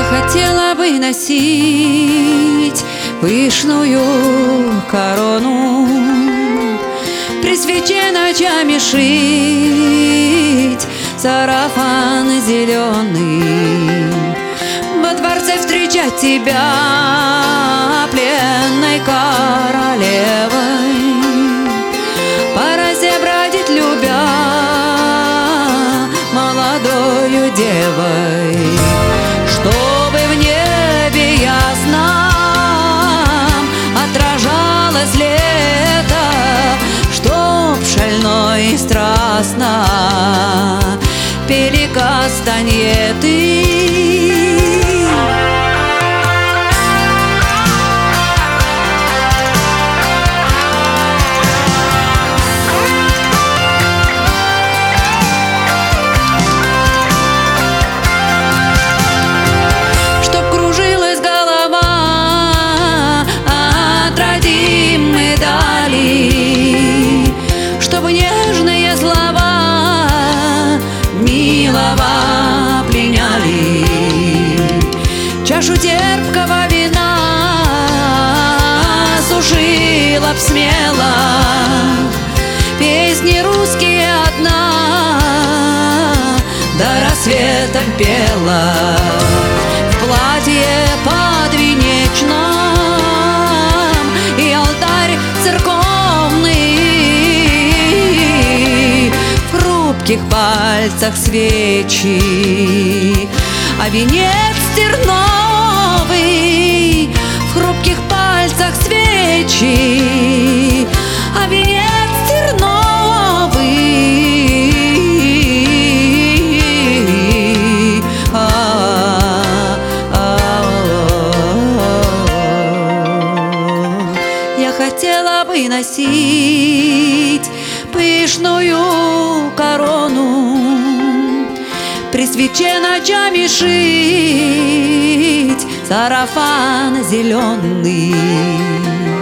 хотела бы носить пышную корону, при свече ночами шить сарафан зеленый, во дворце встречать тебя пленной королевой, по росе бродить любя молодою девой, чтобы в небе ясном отражалось лето, чтоб шально и страстно пели кастаньеты. Чтобы нежные слова милого пленяли, чашу терпкого вина сушила б смело, песни русские одна до рассвета пела, в платье подвенечном и алтарь церковный, в хрупких пальцах свечи, а венец терновый, в хрупких пальцах свечи, а венец терновый. Я хотела бы носить пышную корону, при свече ночами шить сарафан зеленый,